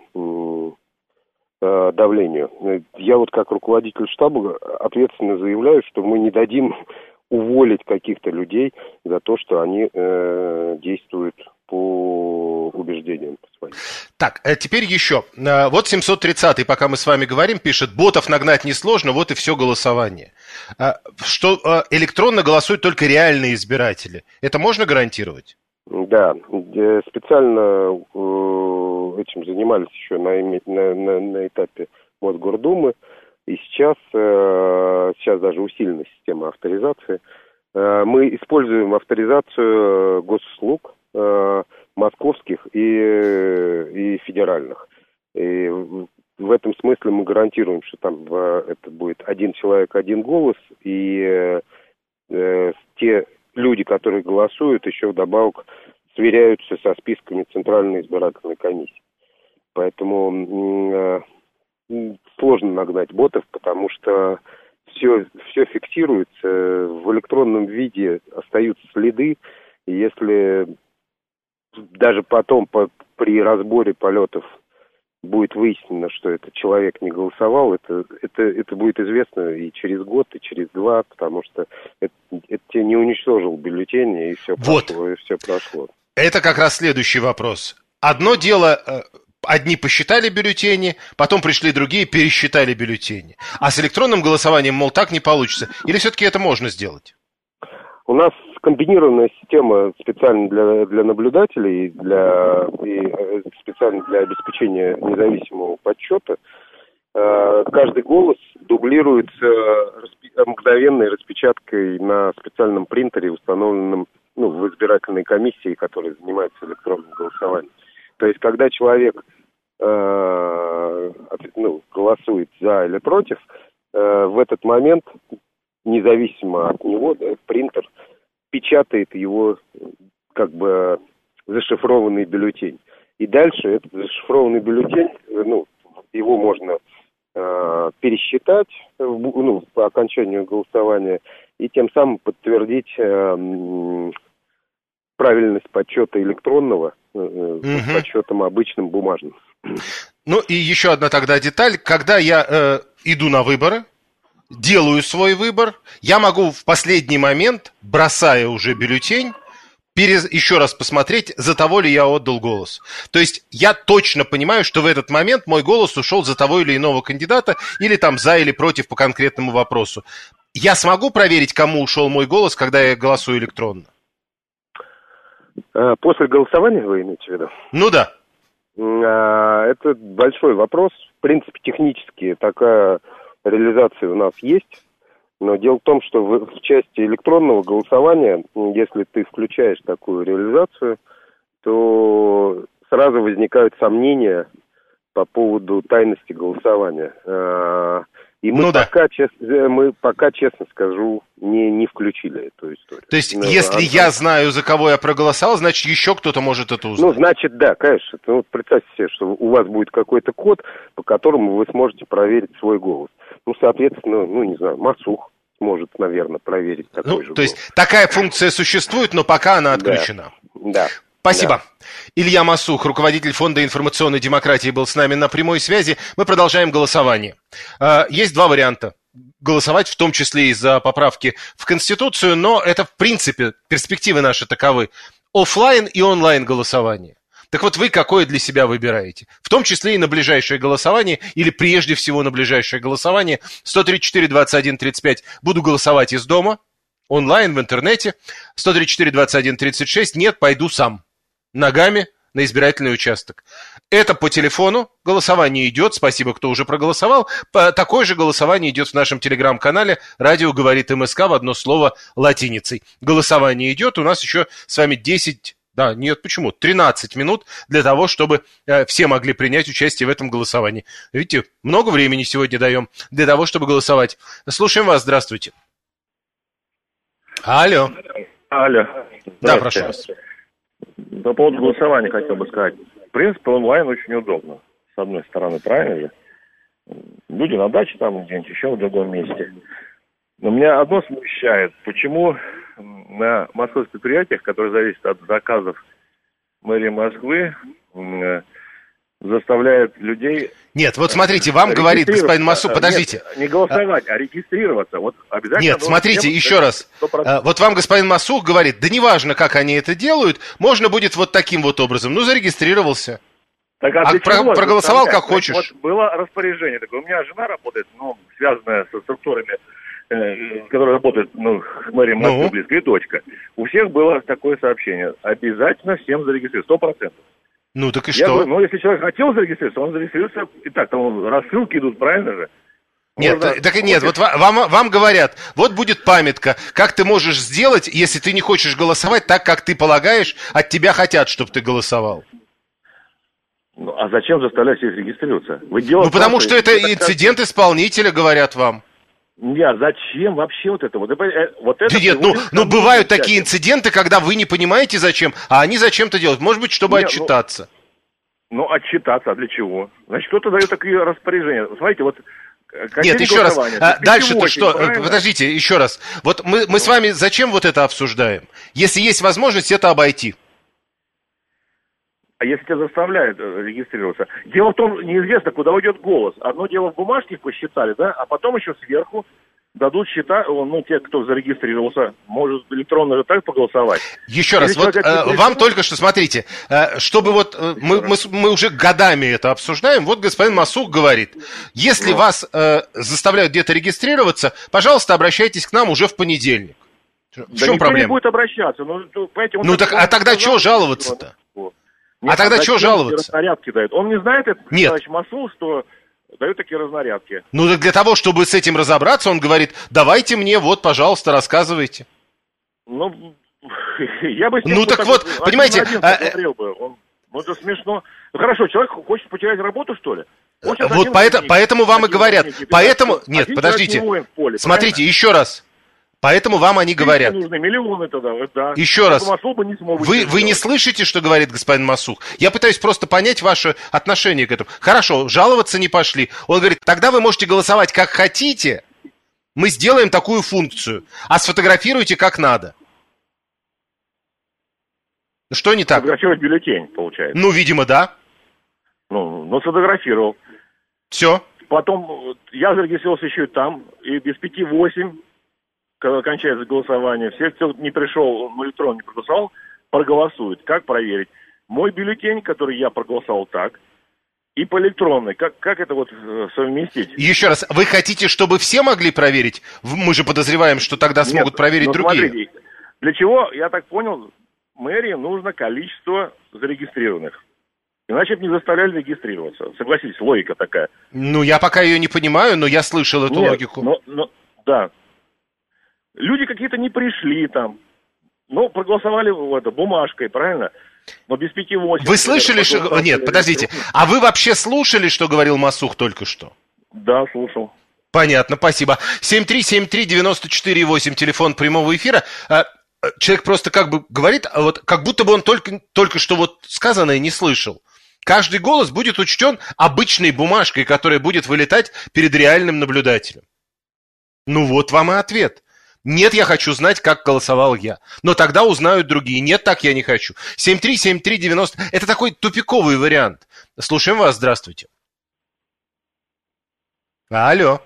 э, давлению. Я вот как руководитель штаба ответственно заявляю, что мы не дадим уволить каких-то людей за то, что они э, действуют по убеждениям своим. Так, теперь еще. Вот семьсот тридцатый, пока мы с вами говорим, пишет: ботов нагнать несложно, вот и все голосование. Что электронно голосуют только реальные избиратели. Это можно гарантировать? Да, специально этим занимались еще на, на, на, на этапе Мосгордумы. И сейчас, сейчас даже усилена система авторизации. Мы используем авторизацию госуслуг московских и, и федеральных. И в этом смысле мы гарантируем, что там это будет один человек, один голос, и э, те люди, которые голосуют, еще вдобавок сверяются со списками Центральной избирательной комиссии. Поэтому э, сложно нагнать ботов, потому что все, все фиксируется, в электронном виде остаются следы, и если даже потом по, при разборе полетов будет выяснено, что этот человек не голосовал, это, это, это будет известно и через год, и через два, потому что это, это тебе не уничтожил бюллетень, и все, вот. прошло, и все прошло. Это как раз следующий вопрос. Одно дело, одни посчитали бюллетени, потом пришли другие, пересчитали бюллетени. А с электронным голосованием, мол, так не получится. Или все-таки это можно сделать? У нас комбинированная система специально для, для наблюдателей, для, и специально для обеспечения независимого подсчета. Каждый голос дублируется распи- мгновенной распечаткой на специальном принтере, установленном ну, в избирательной комиссии, которая занимается электронным голосованием. То есть, когда человек э, ну, голосует за или против, э, в этот момент, независимо от него, да, принтер печатает его как бы зашифрованный бюллетень. И дальше этот зашифрованный бюллетень, ну, его можно э, пересчитать ну, по окончанию голосования и тем самым подтвердить э, правильность подсчета электронного э, mm-hmm. подсчетом обычным бумажным. Ну и еще одна тогда деталь. Когда я э, иду на выборы, делаю свой выбор, я могу в последний момент, бросая уже бюллетень, перез... еще раз посмотреть, за того ли я отдал голос. То есть я точно понимаю, что в этот момент мой голос ушел за того или иного кандидата, или там за или против по конкретному вопросу. Я смогу проверить, кому ушел мой голос, когда я голосую электронно? После голосования вы имеете в виду? Ну да. Это большой вопрос. В принципе, технически такая реализация у нас есть. Но дело в том, что в, в части электронного голосования, если ты включаешь такую реализацию, то сразу возникают сомнения по поводу тайности голосования. И мы, ну, пока, да. чест, мы пока, честно скажу, не, не включили эту историю. То есть, ну, если а, я знаю, за кого я проголосовал, значит, еще кто-то может это узнать? Ну, значит, да, конечно. Ну, вот представьте себе, что у вас будет какой-то код, по которому вы сможете проверить свой голос. Ну, соответственно, ну, не знаю, Масух сможет, наверное, проверить такой ну, же голос. То есть, такая функция существует, но пока она отключена. Да. да. Спасибо. Да. Илья Масух, руководитель Фонда информационной демократии, был с нами на прямой связи. Мы продолжаем голосование. Есть два варианта. Голосовать в том числе и за поправки в Конституцию, но это, в принципе, перспективы наши таковы. Оффлайн и онлайн голосование. Так вот, вы какое для себя выбираете? В том числе и на ближайшее голосование, или прежде всего на ближайшее голосование. сто тридцать четыре двадцать один тридцать пять буду голосовать из дома, онлайн, в интернете. сто тридцать четыре двадцать один тридцать шесть нет, пойду сам. Ногами на избирательный участок. Это по телефону. Голосование идет. Спасибо, кто уже проголосовал. Такое же голосование идет в нашем телеграм-канале «Радио говорит МСК» в одно слово латиницей. Голосование идет. У нас еще с вами десять... Да, нет, почему? тринадцать минут для того, чтобы э, все могли принять участие в этом голосовании. Видите, много времени сегодня даем для того, чтобы голосовать. Слушаем вас. Здравствуйте. Алло. Алло. Да, прошу вас. По поводу голосования хотел бы сказать. В принципе, онлайн очень удобно. С одной стороны, правильно же? Люди на даче там где-нибудь еще в другом месте. Но меня одно смущает. Почему на московских предприятиях, которые зависят от заказов мэрии Москвы, заставляют людей... Нет, вот смотрите, вам говорит господин Масух, подождите. Нет, не голосовать, а регистрироваться. Вот обязательно. Нет, смотрите, еще раз. сто процентов. Вот вам господин Масух говорит, да неважно, как они это делают, можно будет вот таким вот образом. Ну, зарегистрировался. Так, а а про- проголосовал как хочешь. Вот было распоряжение такое. У меня жена работает, ну, связанная со структурами, э, которые работают, ну, с мэрией Москвы, ну. близко, и дочка. У всех было такое сообщение. Обязательно всем зарегистрироваться, сто процентов. Ну, так и Я что? Говорю, ну, если человек хотел зарегистрироваться, он зарегистрируется. И так, там рассылки идут, правильно же? Нет, Можно... так и нет, вот вам, вам говорят, вот будет памятка, как ты можешь сделать, если ты не хочешь голосовать так, как ты полагаешь, от тебя хотят, чтобы ты голосовал. Ну, а зачем заставлять всех регистрироваться? Вы делаете, ну, потому что это инцидент как... исполнителя, говорят вам. Нет, зачем вообще вот это? Вот, вот это да нет, ну, ну бывают такие инциденты, когда вы не понимаете зачем, а они зачем-то делают. Может быть, чтобы нет, отчитаться. Ну, ну, отчитаться, а для чего? Значит, кто-то дает такие распоряжения. Смотрите, вот... Нет, еще раз, а, дальше-то что? Правильно? Подождите, еще раз. Вот мы, мы с вами зачем вот это обсуждаем? Если есть возможность это обойти. А если тебя заставляют регистрироваться? Дело в том, неизвестно, куда уйдет голос. Одно дело в бумажке посчитали, да, а потом еще сверху дадут счета, ну, те, кто зарегистрировался, может электронно же так поголосовать. Еще раз, вот э, вам только что, смотрите, э, чтобы вот, э, мы, мы, мы уже годами это обсуждаем, вот господин Масух говорит, если ну. вас э, заставляют где-то регистрироваться, пожалуйста, обращайтесь к нам уже в понедельник. В да чем проблема? Не будет обращаться. Ну, понимаете, ну так, а тогда чего жаловаться-то? Нет, а тогда чего жаловаться? Разнарядки дают. Он не знает, этот Нет. товарищ Масух, что дают такие разнарядки. Ну, так для того, чтобы с этим разобраться, он говорит, давайте мне, вот, пожалуйста, рассказывайте. Ну, я бы... Ну, так вот, понимаете... Один бы. Он, ну, это смешно. Ну, хорошо, человек хочет потерять работу, что ли? Вот поэтому, поэтому вам и говорят. Поэтому... Нет, подождите. Поле, смотрите, правильно? Еще раз. Поэтому вам они говорят. Нужны миллионы тогда, да. Еще раз. Не вы, вы не слышите, что говорит господин Масух? Я пытаюсь просто понять ваше отношение к этому. Хорошо, жаловаться не пошли. Он говорит, тогда вы можете голосовать как хотите. Мы сделаем такую функцию. А сфотографируйте как надо. Что не так? Сфотографировать бюллетень, получается. Ну, видимо, да. Ну, ну сфотографировал. Все. Потом я зарегистрировался еще и там. И без пяти восемь, когда кончается голосование, все, кто не пришел, ну, электронно не проголосовал, проголосуют. Как проверить? Мой бюллетень, который я проголосовал так, и по электронной. Как, как это вот совместить? Еще раз, вы хотите, чтобы все могли проверить? Мы же подозреваем, что тогда смогут Нет, проверить ну, другие. Смотрите, для чего, я так понял, мэрии нужно количество зарегистрированных. Иначе бы не заставляли регистрироваться. Согласитесь, логика такая. Ну, я пока ее не понимаю, но я слышал эту Нет, логику. Но, но, да. Люди какие-то не пришли там. Ну, проголосовали в это, бумажкой, правильно? Но без пяти восемь. Вы слышали, что... Нет, подождите. А вы вообще слушали, что говорил Масух только что? Да, слушал. Понятно, спасибо. семь три семь три девять четыре восемь, телефон прямого эфира. Человек просто как бы говорит, вот, как будто бы он только, только что вот сказанное не слышал. Каждый голос будет учтен обычной бумажкой, которая будет вылетать перед реальным наблюдателем. Ну вот вам и ответ. Нет, я хочу знать, как голосовал я. Но тогда узнают другие. Нет, так я не хочу. семь три семь три девяносто. Это такой тупиковый вариант. Слушаем вас. Здравствуйте. Алло.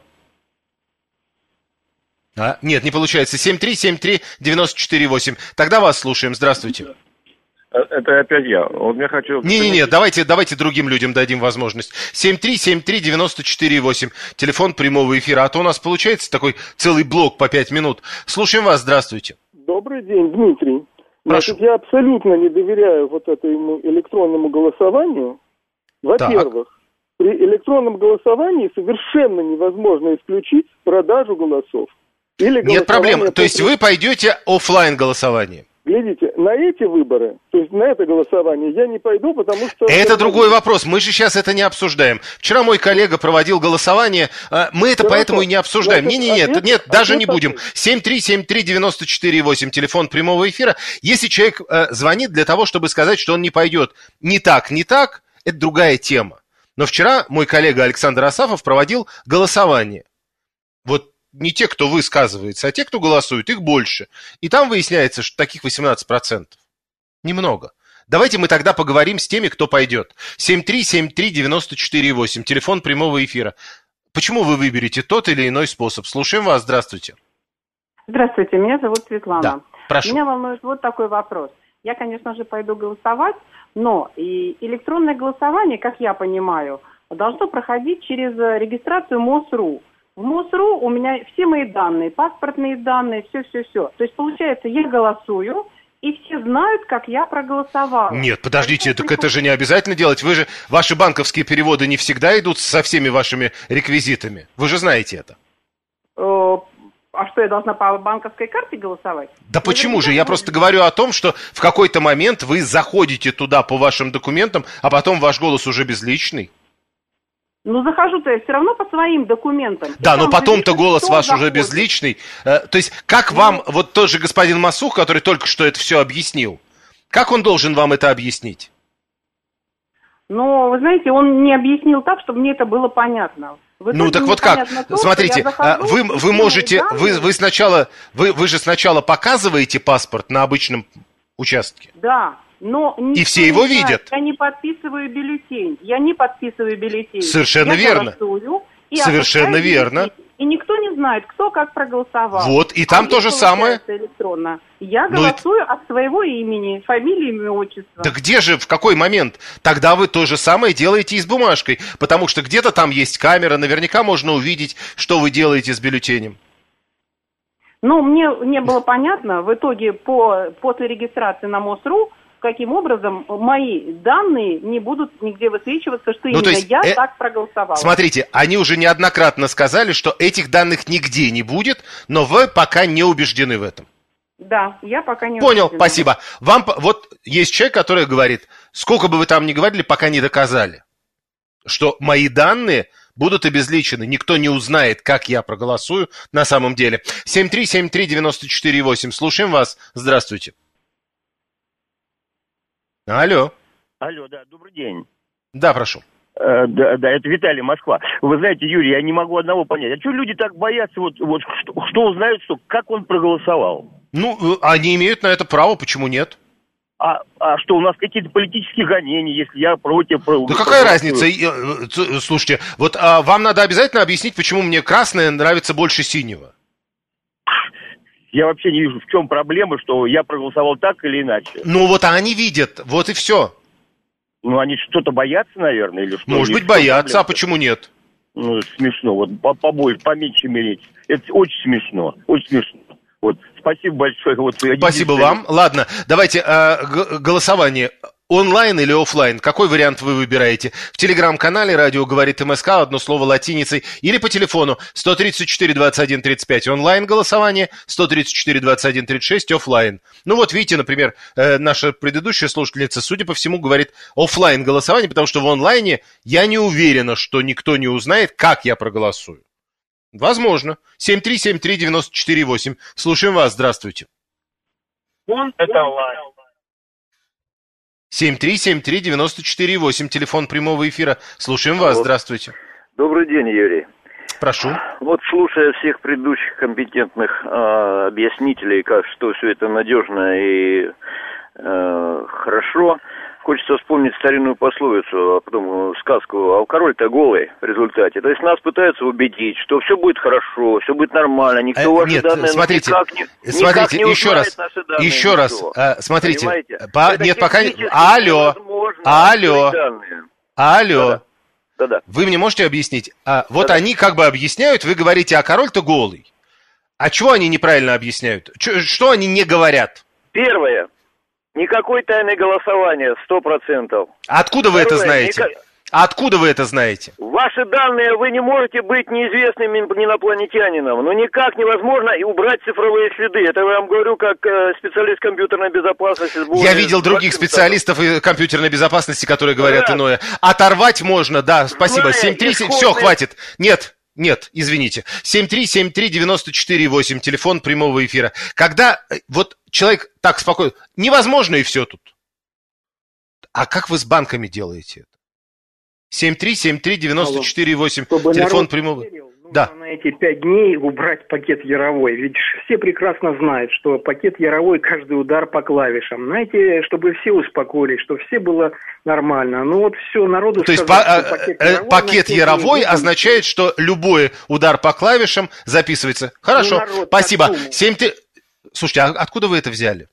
А, нет, не получается. семь три семь три девять четыре восемь. Тогда вас слушаем. Здравствуйте. Это опять я. Вот я хочу... Не-не-не, давайте, давайте другим людям дадим возможность. семь три семь три девять четыре восемь. Телефон прямого эфира. А то у нас получается такой целый блок по пять минут. Слушаем вас. Здравствуйте. Добрый день, Дмитрий. Прошу. Значит, я абсолютно не доверяю вот этому электронному голосованию. Во-первых, так. При электронном голосовании совершенно невозможно исключить продажу голосов. Или Нет проблем. После... То есть вы пойдете офлайн голосование? Глядите, на эти выборы, то есть на это голосование я не пойду, потому что... Это другой вопрос, мы же сейчас это не обсуждаем. Вчера мой коллега проводил голосование, мы это Хорошо. Поэтому и не обсуждаем. Не-не-не, нет, нет, даже не будем. семь три семь три девять четыре восемь, телефон прямого эфира. Если человек э, звонит для того, чтобы сказать, что он не пойдет не так, не так, это другая тема. Но вчера мой коллега Александр Асафов проводил голосование. Вот не те, кто высказывается, а те, кто голосует, их больше. И там выясняется, что таких восемнадцать процентов. Немного. Давайте мы тогда поговорим с теми, кто пойдет. семь три семь три девять четыре восемь, телефон прямого эфира. Почему вы выберете тот или иной способ? Слушаем вас. Здравствуйте. Здравствуйте, меня зовут Светлана. Да, прошу. Меня волнует вот такой вопрос. Я, конечно же, пойду голосовать, но и электронное голосование, как я понимаю, должно проходить через регистрацию МОСРУ. В МОСРУ у меня все мои данные, паспортные данные, все-все-все. То есть, получается, я голосую, и все знают, как я проголосовала. Нет, подождите, так это же не обязательно делать. Вы же, ваши банковские переводы не всегда идут со всеми вашими реквизитами. Вы же знаете это. А что, я должна по банковской карте голосовать? Да почему же? Я просто говорю о том, что в какой-то момент вы заходите туда по вашим документам, а потом ваш голос уже безличный. Ну, захожу-то я все равно по своим документам. Да, но потом-то голос ваш заходит. Уже безличный. То есть, как вам, ну, вот тот же господин Масух, который только что это все объяснил, как он должен вам это объяснить? Ну, вы знаете, он не объяснил так, чтобы мне это было понятно. Ну, так вот как? То, смотрите, захожу, вы, вы можете, вы, вы сначала, вы, вы же сначала показываете паспорт на обычном участке. Да. Но и все его знает. Видят. Я не подписываю бюллетень. Я не подписываю бюллетень. Совершенно я верно. И Совершенно верно. Бюллетень. И никто не знает, кто как проголосовал. Вот, и там а то же самое. Электронно. Я голосую это... от своего имени, фамилии, имя, отчества. Да где же, в какой момент? Тогда вы то же самое делаете и с бумажкой. Потому что где-то там есть камера, наверняка можно увидеть, что вы делаете с бюллетенем. Ну, мне не было понятно. В итоге по, после регистрации на МОСРУ каким образом мои данные не будут нигде высвечиваться, что ну, именно есть, я э... так проголосовала. Смотрите, они уже неоднократно сказали, что этих данных нигде не будет, но вы пока не убеждены в этом. Да, я пока не Понял, убеждена. Спасибо. Вам, вот есть человек, который говорит, сколько бы вы там ни говорили, пока не доказали, что мои данные будут обезличены, никто не узнает, как я проголосую на самом деле. семь три семь три девять четыре восемь, слушаем вас, здравствуйте. Алло. Алло, да, добрый день. Да, прошу. Э, да, да, это Виталий, Москва. Вы знаете, Юрий, я не могу одного понять. А что люди так боятся, вот, вот что, что узнают, что, как он проголосовал? Ну, они имеют на это право, почему нет? А, а что, у нас какие-то политические гонения, если я против... Да какая разница? Слушайте, вот а, вам надо обязательно объяснить, почему мне красное нравится больше синего. Я вообще не вижу, в чем проблема, что я проголосовал так или иначе. Ну вот они видят, вот и все. Ну они что-то боятся, наверное, или что? Может быть, боятся, а почему нет? Ну, смешно, вот побольше, поменьше мерить. Это очень смешно, очень смешно. Вот, спасибо большое. Вот, спасибо вам. Ладно, давайте э, г- голосование. Онлайн или офлайн? Какой вариант вы выбираете? В телеграм-канале «Радио говорит МСК», одно слово латиницей, или по телефону сто тридцать четыре двадцать один тридцать пять онлайн голосование, сто тридцать четыре двадцать один тридцать шесть офлайн. Ну вот видите, например, э, наша предыдущая слушательница, судя по всему, говорит офлайн голосование, потому что в онлайне я не уверена, что никто не узнает, как я проголосую. Возможно. семь три семь три девять четыре восемь. Слушаем вас. Здравствуйте. Он это онлайн. семь три семь три девять четыре восемь. Телефон прямого эфира. Слушаем вас. Вот. Здравствуйте. Добрый день, Юрий. Прошу. Вот слушая всех предыдущих компетентных э, объяснителей, как, что все это надежно и э, хорошо, хочется вспомнить старинную пословицу, а потом сказку, а король-то голый в результате. То есть нас пытаются убедить, что все будет хорошо, все будет нормально, никто э, ваши нет, данные смотрите, никак не смотрите, никак не еще раз, наши данные, еще никто. раз, а, смотрите, по, нет, пока не... Алло, алло, алло, да-да. Вы мне можете объяснить? А, вот да-да. Они как бы объясняют, вы говорите, а король-то голый. А чего они неправильно объясняют? Ч- что они не говорят? Первое. Никакой тайны голосования, сто процентов. Откуда вы это знаете? Никак... Откуда вы это знаете? Ваши данные, вы не можете быть неизвестным инопланетянином. Но никак невозможно и убрать цифровые следы. Это я вам говорю как э, специалист компьютерной безопасности. Я видел других специалистов и компьютерной безопасности, которые говорят да. иное. Оторвать можно, да, спасибо. семь три семь, все, хватит. Нет. Нет, извините. семь три семь три девять четыре восемь, телефон прямого эфира. Когда вот человек так спокойно... Невозможно и все тут. А как вы с банками делаете это? семь три семь три девять четыре восемь, телефон прямого... Да. На эти пять дней убрать пакет Яровой. Ведь все прекрасно знают, что пакет Яровой каждый удар по клавишам. Знаете, чтобы все успокоились, что все было нормально. Ну вот все, народу То сказали, есть по, пакет Яровой, пакет Яровой означает, что любой удар по клавишам записывается. Хорошо, ну, спасибо. семь три... Слушайте, а откуда вы это взяли?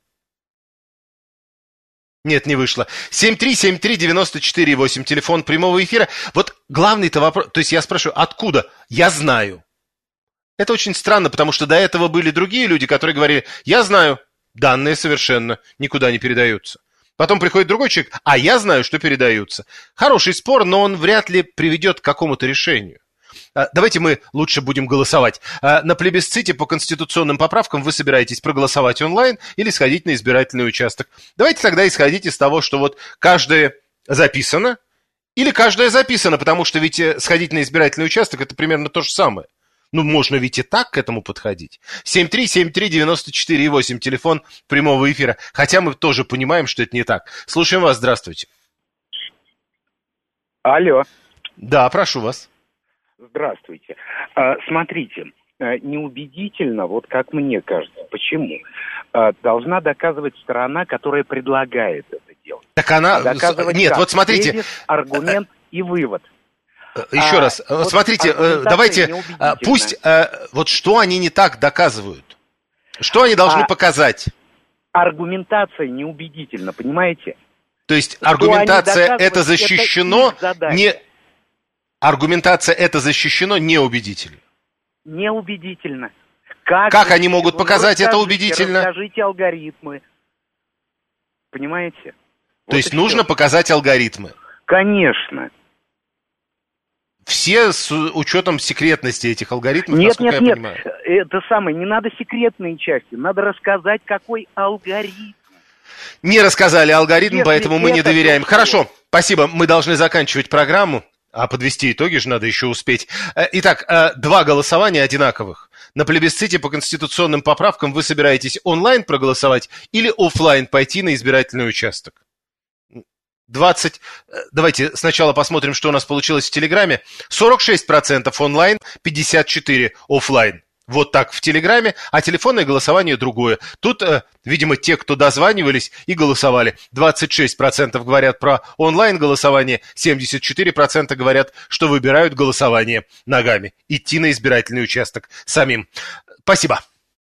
Нет, не вышло. семь три семь три девять четыре восемь, телефон прямого эфира. Вот главный-то вопрос, то есть я спрашиваю, откуда? Я знаю. Это очень странно, потому что до этого были другие люди, которые говорили, я знаю, данные совершенно никуда не передаются. Потом приходит другой человек, а я знаю, что передаются. Хороший спор, но он вряд ли приведет к какому-то решению. Давайте мы лучше будем голосовать. На плебисците по конституционным поправкам вы собираетесь проголосовать онлайн или сходить на избирательный участок. Давайте тогда исходить из того, что вот каждое записано или каждое записано, потому что ведь сходить на избирательный участок – это примерно то же самое. Ну, можно ведь и так к этому подходить. семь три семь три девять четыре восемь, телефон прямого эфира. Хотя мы тоже понимаем, что это не так. Слушаем вас, здравствуйте. Алло. Да, прошу вас. Здравствуйте. А, смотрите, неубедительно, вот как мне кажется, почему? А, должна доказывать сторона, которая предлагает это делать. Так она... Доказывать Нет, как? вот смотрите... Тезис, аргумент и вывод. Еще а, раз, вот смотрите, давайте, пусть, вот что они не так доказывают? Что они должны а, показать? Аргументация неубедительна, понимаете? То есть аргументация это защищено, это не... Аргументация это защищено неубедительно? Неубедительно. Как, как они могут показать это убедительно? Расскажите алгоритмы. Понимаете? То вот есть нужно все. Показать алгоритмы? Конечно. Все с учетом секретности этих алгоритмов, нет, насколько нет, я нет. понимаю. Это самое, не надо секретные части, надо рассказать, какой алгоритм. Не рассказали алгоритм, если поэтому мы не доверяем. То Хорошо, спасибо, мы должны заканчивать программу, а подвести итоги же надо еще успеть. Итак, два голосования одинаковых. На плебисците по конституционным поправкам вы собираетесь онлайн проголосовать или офлайн пойти на избирательный участок? двадцать, давайте сначала посмотрим, что у нас получилось в Телеграме. сорок шесть процентов онлайн, пятьдесят четыре процента офлайн. Вот так в Телеграме, а телефонное голосование другое. Тут, видимо, те, кто дозванивались и голосовали. двадцать шесть процентов говорят про онлайн-голосование, семьдесят четыре процента говорят, что выбирают голосование ногами. Идти на избирательный участок самим. Спасибо.